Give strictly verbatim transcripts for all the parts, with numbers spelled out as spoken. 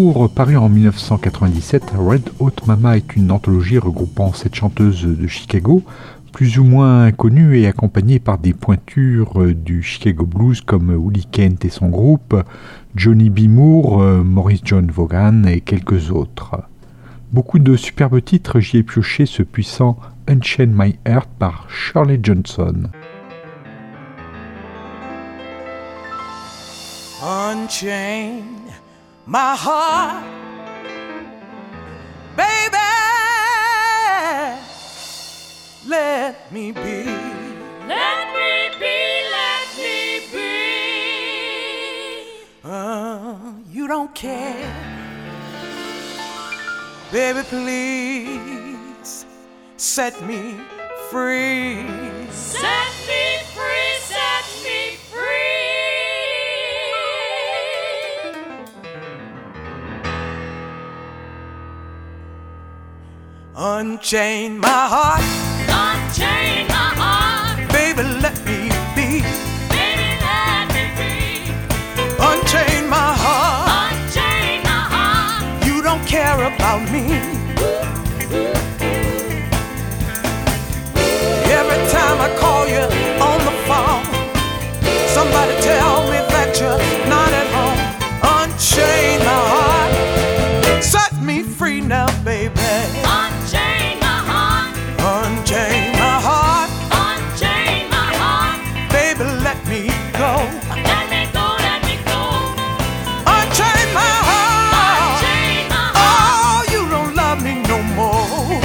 D'amour, paru en mille neuf cent quatre-vingt-dix-sept, Red Hot Mama est une anthologie regroupant sept chanteuses de Chicago, plus ou moins connues et accompagnées par des pointures du Chicago Blues comme Willie Kent et son groupe, Johnny B. Moore, Maurice John Vaughan et quelques autres. Beaucoup de superbes titres, j'y ai pioché ce puissant Unchain My Heart par Shirley Johnson. Unchain my heart, baby, let me be, let me be, let me be. Uh, you don't care, baby, please set me free, set me free, set me free. Unchain my heart, unchain my heart, baby, let me be, baby, let me be. Unchain my heart, unchain my heart. You don't care about me. Every time I call you on the phone, somebody tell me that you're not at home. Unchain my heart, set me free now, baby. Unchain my heart, unchain my heart, unchain my heart, baby, let me go. Let me go, let me go. Unchain my heart, unchain my heart. Oh, you don't love me no more.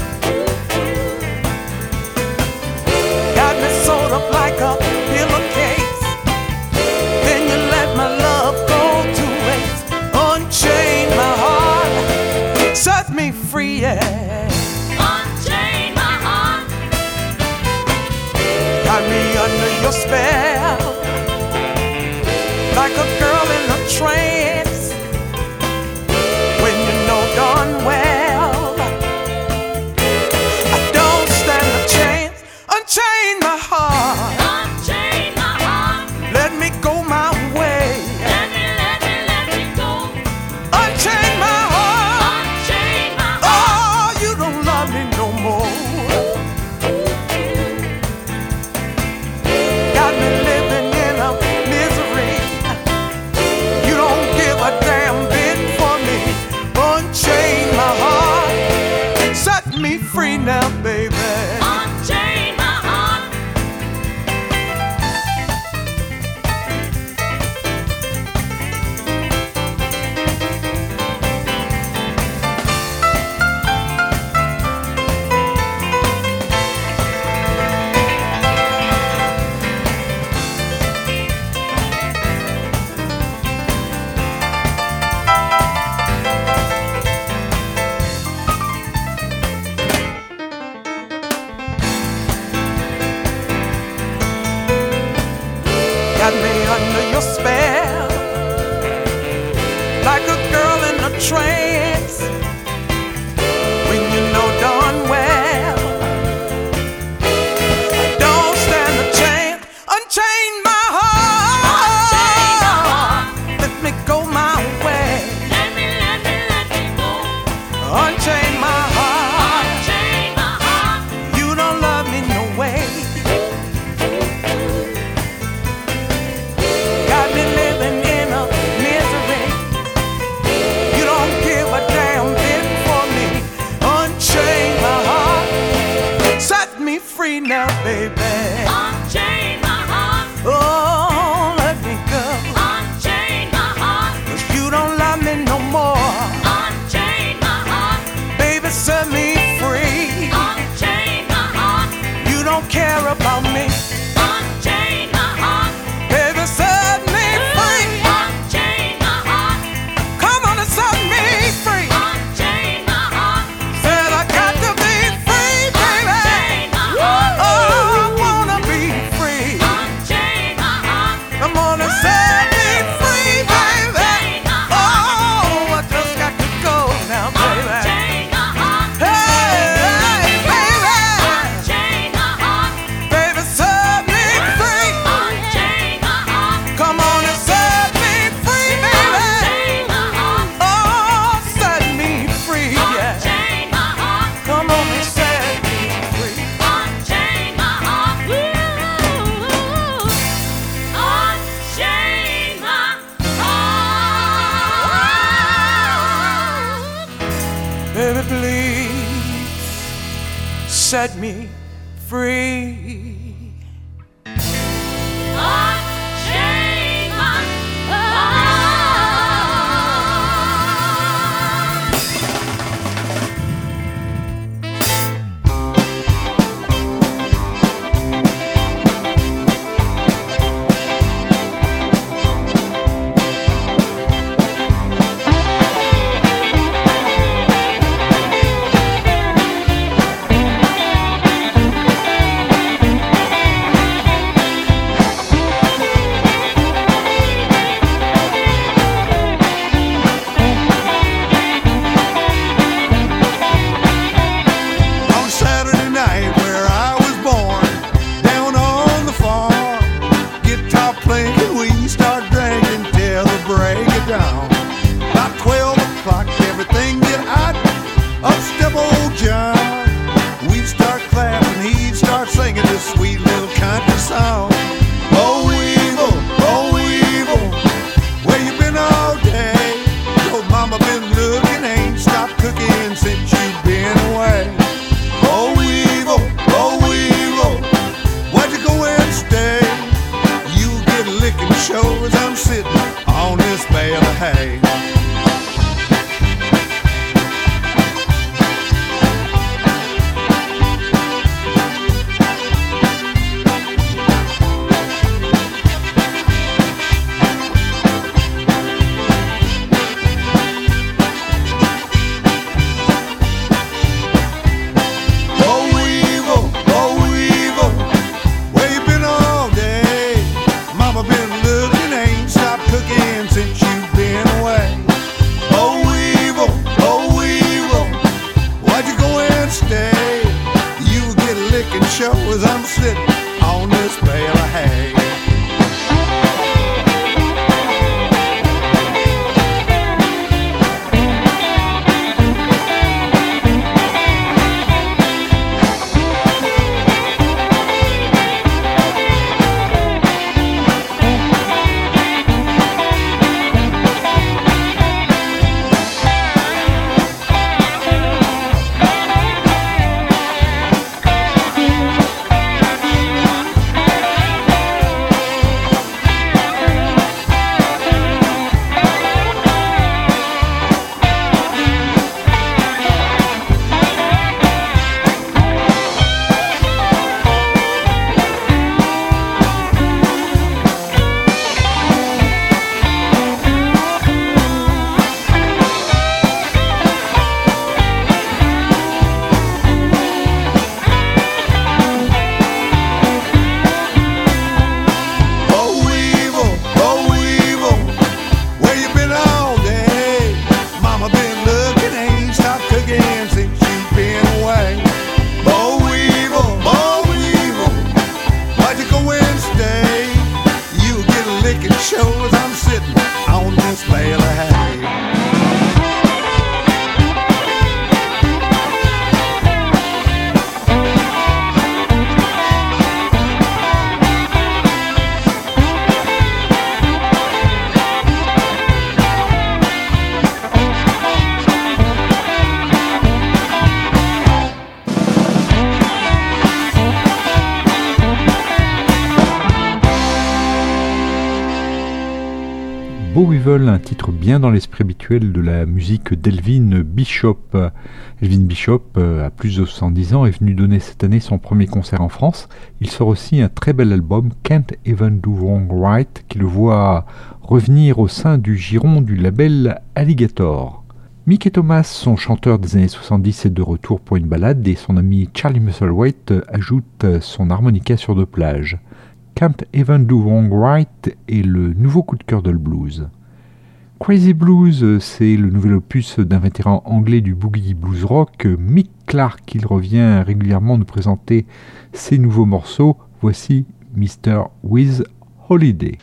Got me sewed up like a pillowcase, then you let my love go to waste. Unchain my heart, set me free, yeah. Unchain my heart, got me under your spell, like a girl in a trance, when you know darn well I don't stand a chance. Unchain my heart, unchain my heart, let me go my way. let me, let me, let me go. Unchain my heart, unchain my heart. Oh, you don't love me no more. Got me living in a misery. You don't give a damn bit for me. Unchain my heart, set me free now, baby. Unchain my heart, got me under your spell, like a girl in a trance, when you know darn well I don't stand a chance. Unchain my heart, let me go my way. let me, let me, let me go. Unchain my heart, Unchain my heart, you don't love me no way. Got me living in a misery. You don't give a damn bit for me. Unchain my heart, set me free now, baby. unchain my heart, Oh, let me go, unchain my heart, 'cause you don't love me no more. unchain my heart, Baby, set me free. unchain my heart, You don't care about me. unchain my heart, Baby, set me free. unchain my heart, Come on and set me free. unchain my heart, Said I got to be free, baby. unchain my heart, Oh, I wanna set me free. Unchain my heart. Beau Weevil, un titre bien dans l'esprit habituel de la musique d'Elvin Bishop. Elvin Bishop, à plus de soixante-dix ans, est venu donner cette année son premier concert en France. Il sort aussi un très bel album, Can't Even Do Wrong Right, qui le voit revenir au sein du giron du label Alligator. Mickey Thomas, son chanteur des années soixante-dix, est de retour pour une balade et son ami Charlie Musselwhite ajoute son harmonica sur deux plages. Can't Even Do Wrong Right est le nouveau coup de cœur de le blues. Crazy Blues, c'est le nouvel opus d'un vétéran anglais du boogie blues rock, Mick Clark. Il revient régulièrement nous présenter ses nouveaux morceaux. Voici mister With Holiday.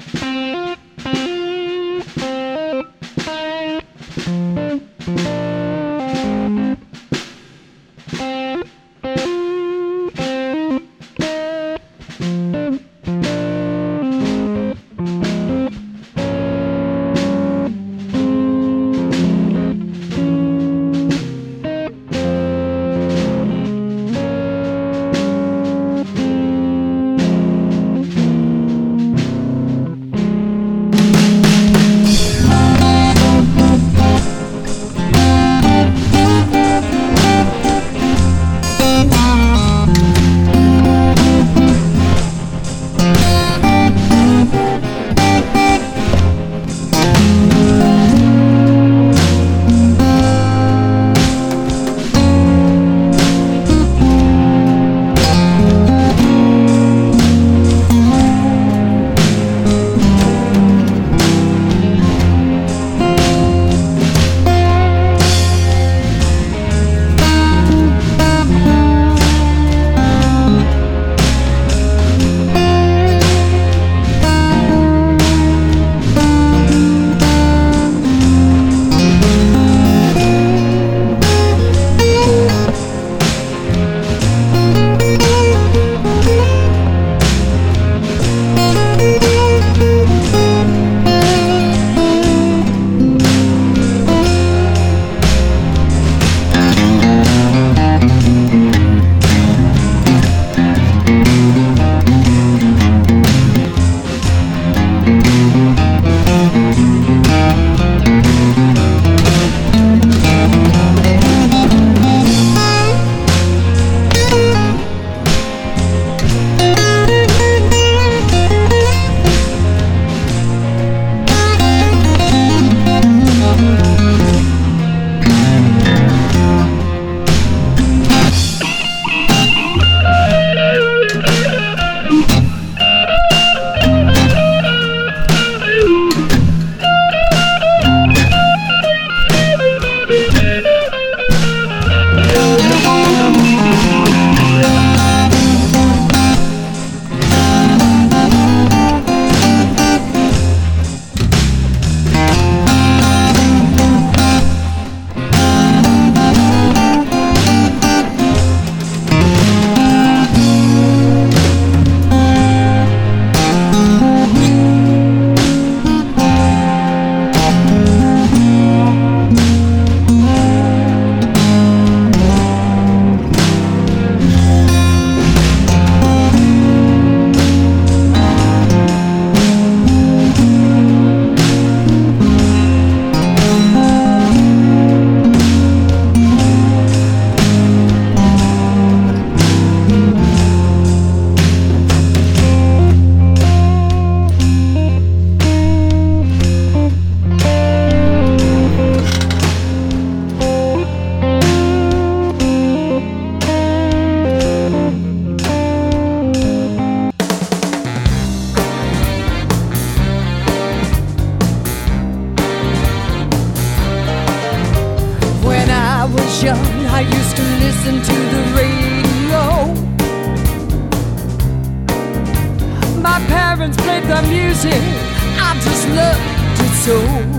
music, I just loved it so.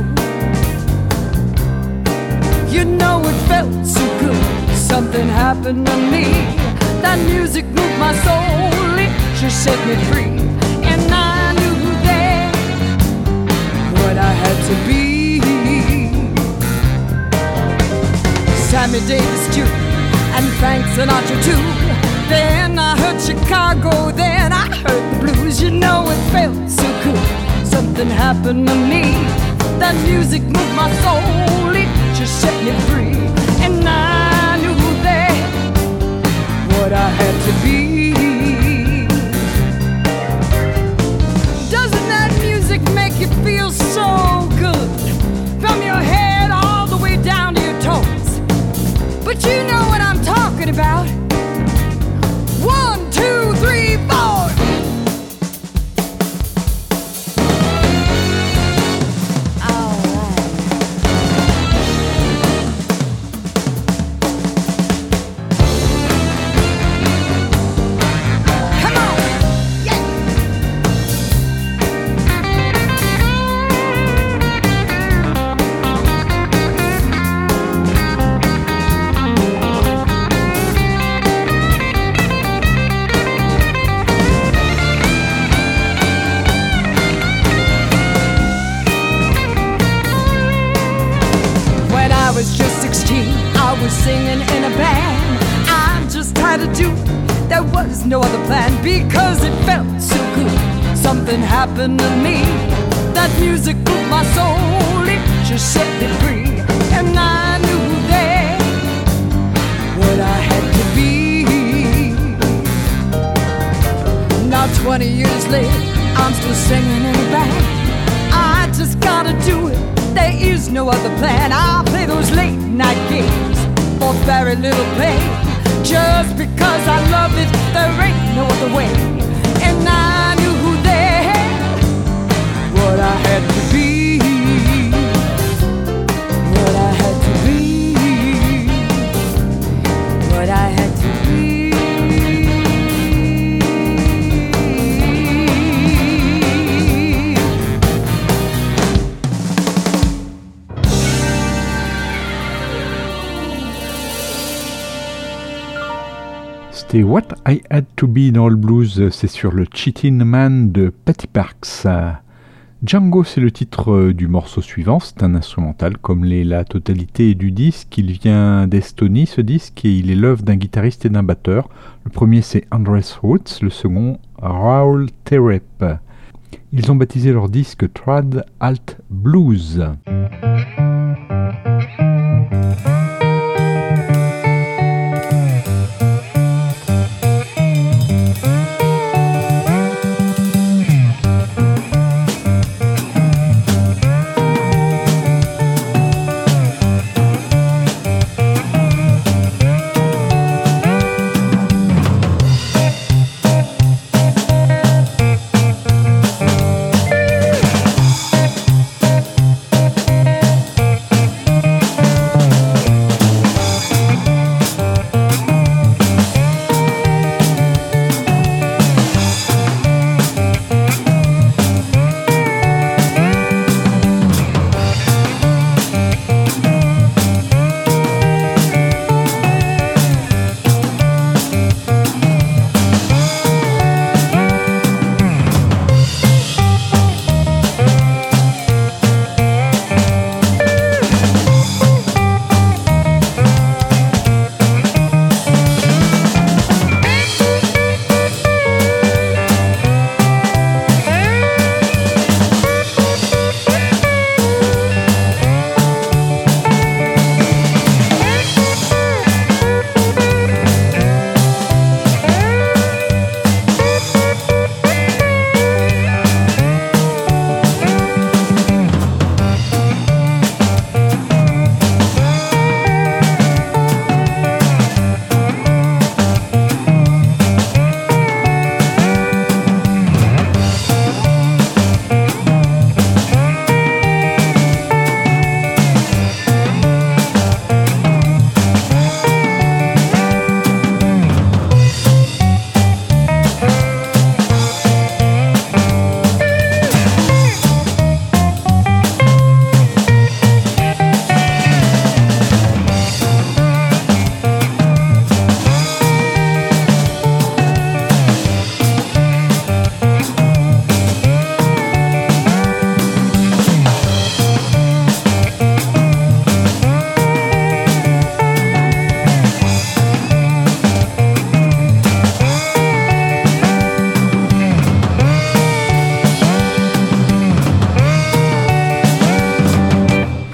You know it felt so good, something happened to me. That music moved my soul, it just set me free. And I knew then what I had to be. Sammy Davis too, and Frank Sinatra too. Then I heard Chicago, then I heard the blues. You know it felt so good, something happened to me. That music moved my soul, it just set me free. And I knew then what I had to be. Doesn't that music make you feel so good? From your head all the way down to your toes. But you know what I'm talking about. One, two, three, four. All right. Come on. Yeah. When I was just sixteen, I was singing in a band. I just had to do it, there was no other plan. Because it felt so good, something happened to me. That music moved my soul, it just set me free. And I knew then what I had to be. Now twenty years later, I'm still singing in a band. I just gotta do it, there is no other plan. I'll play those late night games for very little pay. Just because I love it, there ain't no other way. And I knew then what I had to be. What I had to be. What I had to be. C'était What I Had to Be dans le blues, c'est sur le Cheatin' Man de Patty Parks. Django, c'est le titre du morceau suivant, c'est un instrumental comme l'est la totalité du disque. Il vient d'Estonie ce disque et il est l'œuvre d'un guitariste et d'un batteur. Le premier c'est Andres Roots, le second Raoul Terep. Ils ont baptisé leur disque Trad Alt Blues.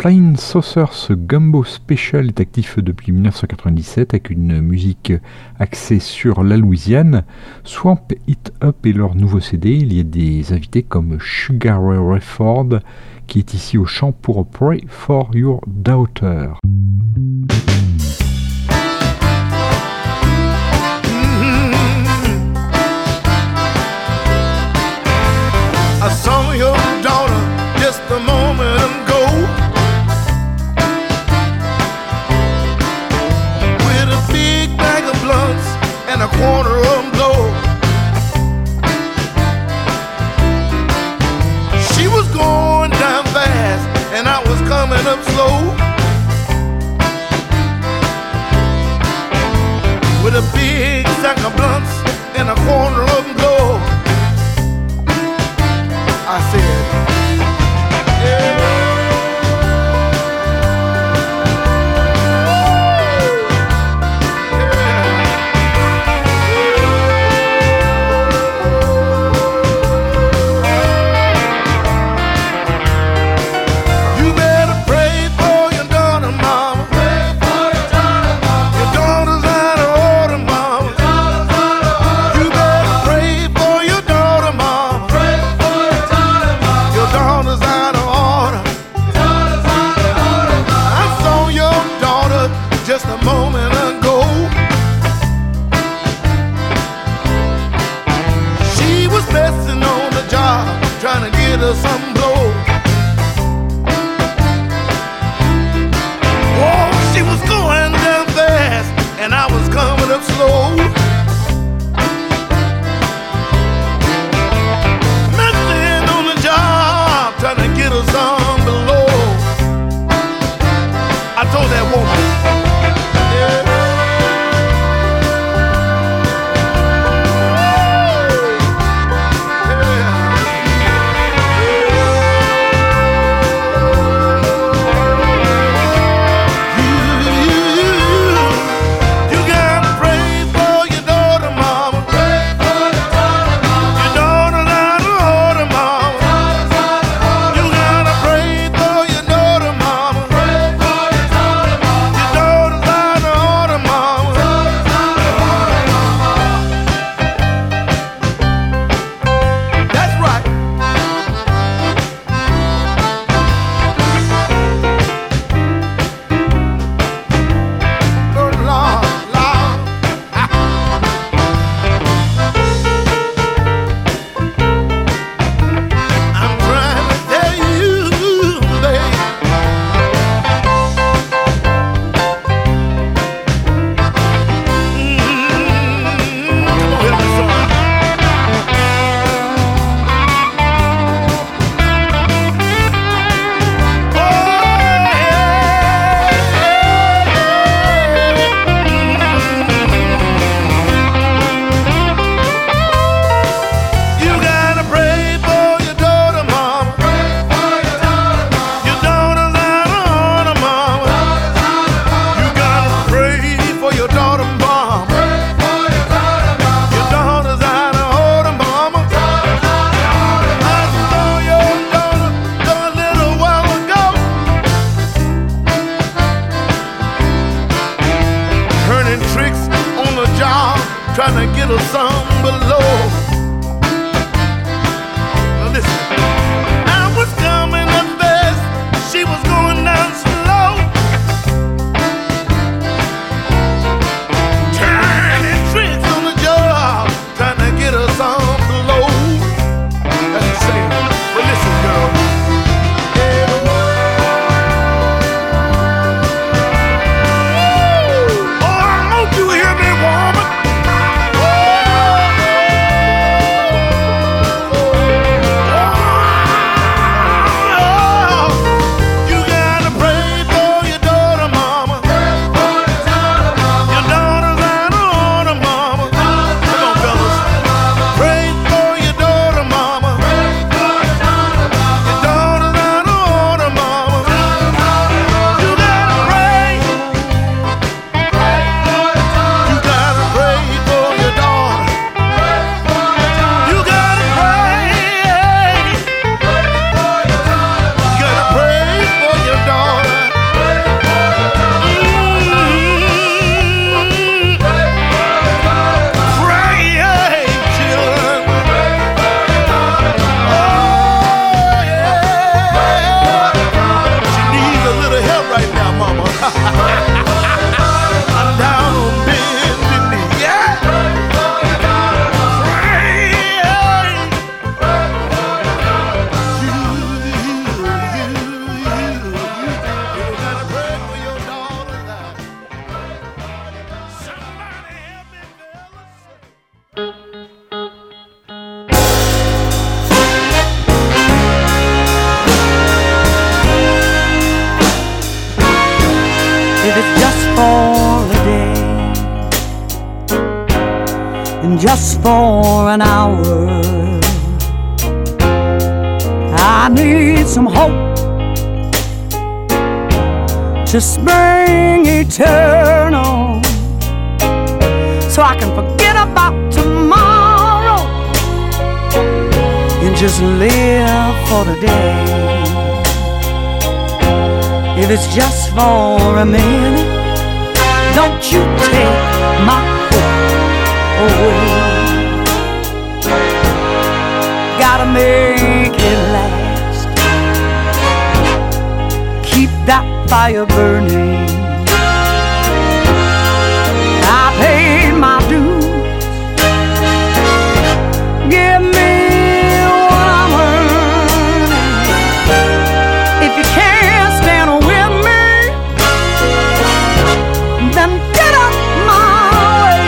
Flying Saucers Gumbo Special est actif depuis mille neuf cent quatre-vingt-dix-sept avec une musique axée sur la Louisiane. Swamp It Up est leur nouveau C D. Il y a des invités comme Sugar Ray Rayford qui est ici au chant pour Pray for Your Daughter. I saw your daughter just a moment ago with a big bag of blunts and a quarter of blow. She was going down fast and I was coming up slow with a big sack of blunts and a quarter of blow. I said, yeah. You better pray for your daughter, mama. Pray for your daughter, mama. Your daughter's out of order, mama. You better pray for your daughter, mama. Pray for your daughter, mama. Your daughter's out of order. Daughter's out of order, mama. I saw your daughter just a moment ago. She was messing on the job, trying to get her some blow. Oh, she was going down fast, and I was coming up slow. Messing on the job, trying to get her some below. I told that woman, yeah. You gotta pray for your daughter, mama. Pray for your daughter, mama. Your daughter's out of order, mama. You gotta pray for your daughter, mama. Pray for your daughter, mama. Your daughter's out of order, mama. That's right. Lord, Lord, Lord. I'm trying to tell you, babe. Mm, come on, help me, son. You gotta pray for your daughter, mama. Pray for your daughter, mama. Your daughter's out of order, mama. You gotta pray for your daughter, mama. Pray for your daughter, mama. Your daughter's out of order, mama. I saw your daughter a little while ago, turning tricks on the job, trying to get her some below. Now listen, I was coming up fast, she was going down slow, turning tricks on the job, trying to get her some below. That's the same. But listen, girl. Oh, I hope you hear me, woman. Oh, and just for an hour. I need some hope to spring eternal, so I can forget about tomorrow and just live for the day. If it's just for a minute, don't you take my hope away. Gotta make it last, keep that fire burning. I paid my dues, give me what I'm earning. If you can't stand with me, then get up my way.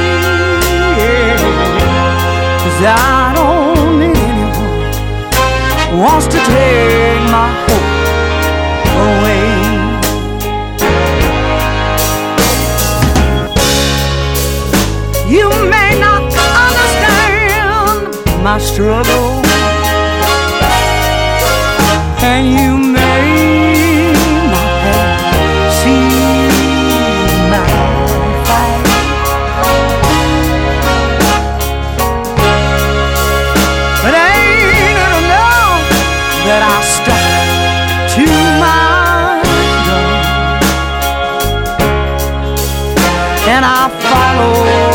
Cause I don't need anyone who wants to take my hope away. You may not understand my struggle, and you may not have seen my fight, but ain't it enough that I stuck to my gun, and I follow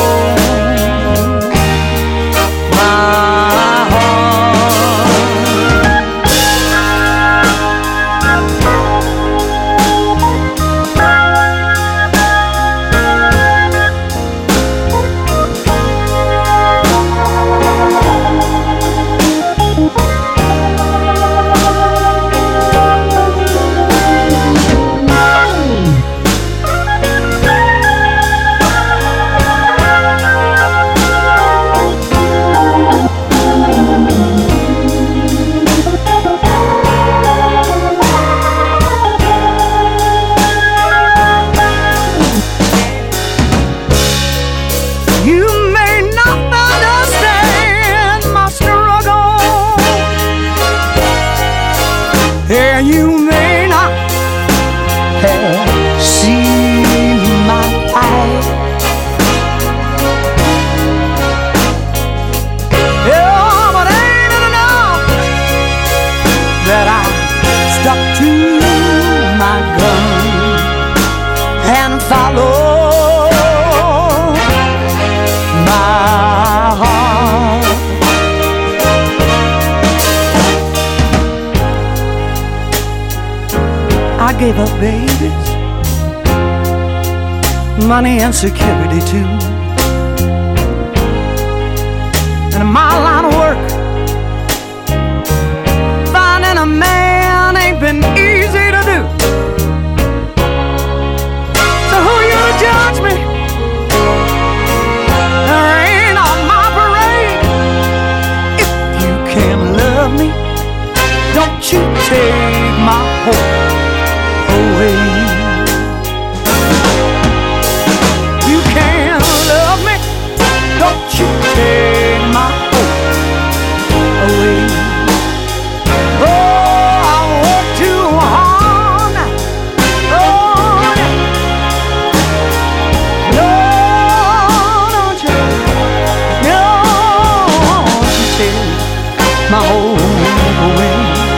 gave up babies, money and security too. And in my line of work, finding a man ain't been easy to do. So who you to judge me? There ain't on my parade. If you can't love me, don't you take my hope away. You can't love me, don't you take my hope away. Oh, I work too hard. Oh, yeah. No, don't you, no, don't you take my hope away.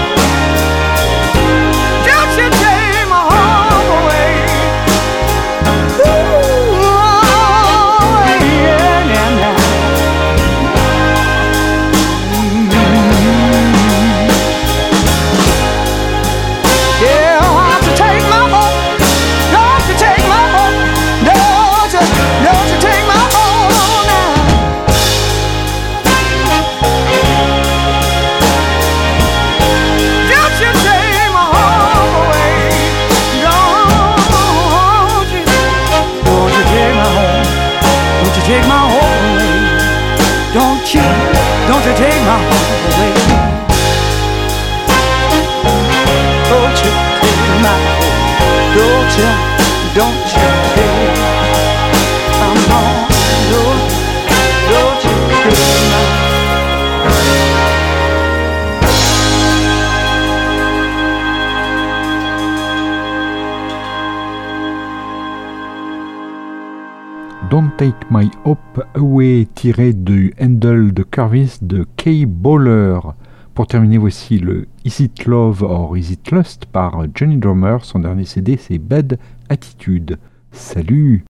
Take my hope away. Don't you, don't you take my hope away. Don't you take my hope. Don't you, don't you take. Come on, don't, don't you Take My Hope Away tiré du Handle de Curvis de Kay Bowler. Pour terminer, voici le Is It Love or Is It Lust par Johnny Drummer. Son dernier C D, c'est Bad Attitude. Salut!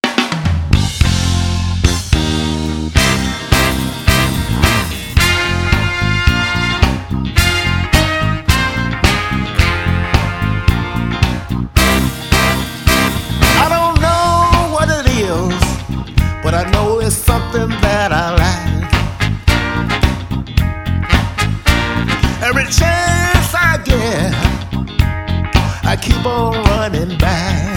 But I know it's something that I like. Every chance I get, I keep on running back.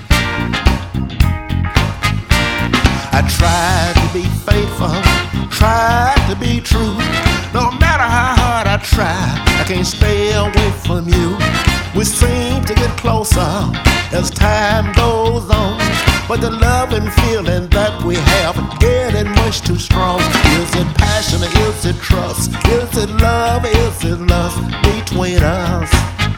I try to be faithful, try to be true. No matter how hard I try, I can't stay away from you. We seem to get closer as time goes on, but the love and feeling that we have getting much too strong. Is it passion or is it trust? Is it love? Is it lust between us?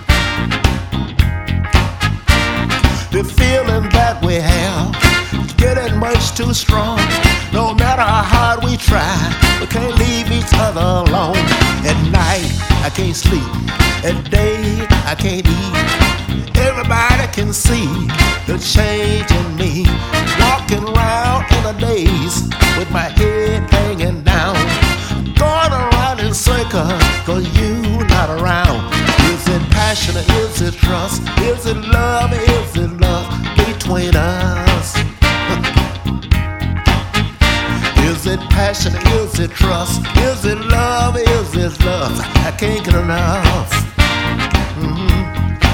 The feeling that we have is getting much too strong. No matter how hard we try, we can't leave each other alone. At night, I can't sleep. At day, I can't eat. Everybody can see the change in me. Walking around in a daze with my head hanging down. Going around in circles cause you not around. Is it passion or is it trust? Is it love or is it love between us? Is it passion or is it trust? Is it love or is it love? I can't get enough. Mm-hmm.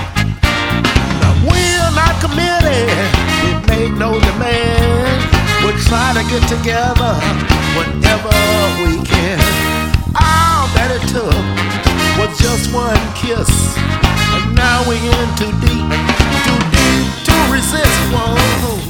We're not committed, we make no demand. We'll try to get together whenever we can. All that it took was just one kiss, and now we're in too deep, too deep to resist. Whoa.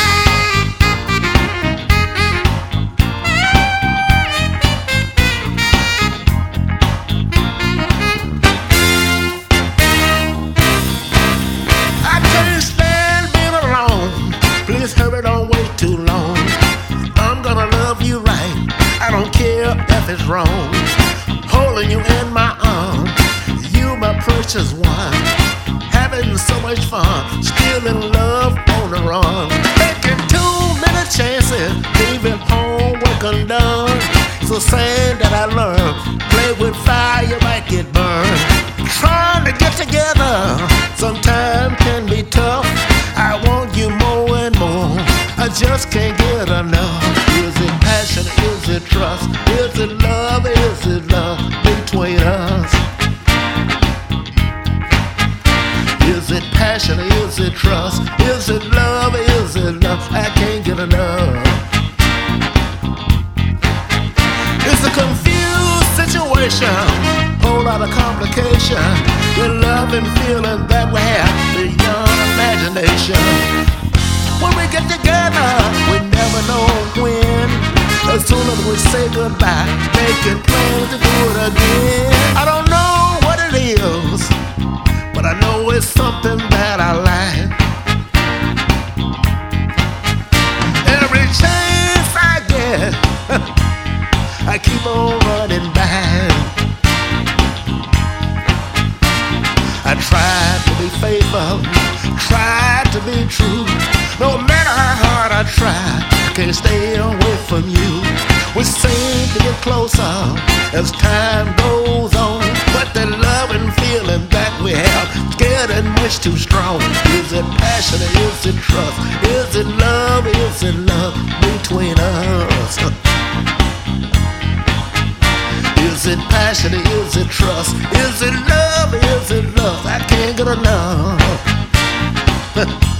Hurry, don't wait too long. I'm gonna love you right, I don't care if it's wrong. Holding you in my arms, you my precious one. Having so much fun, still in love on the run. Taking too many chances, leaving homework undone. It's a saying that I learned, play with fire, you might get burned. Trying to get together, sometimes can be tough. I want you more and more, I just can't get enough. Is it passion, is it trust? Is it love, is it love between us? Is it passion, is it trust? Is it love, is it love? I can't get enough. It's a confused situation, whole lot of complication. The love and feeling that we have beyond imagination. When we get together, we never know when. As soon as we say goodbye, making plans to do it again. I don't know what it is, but I know it's something that I like. Every chance I get, I keep on running back. I try to be faithful, try to be true. No matter how hard I try, I can't stay away from you. We seem to get closer as time goes on, but the love and feeling that we have is getting much too strong. Is it passion or is it trust? Is it love, is it love between us? Is it passion or is it trust? Is it love or is it love? I can't get enough.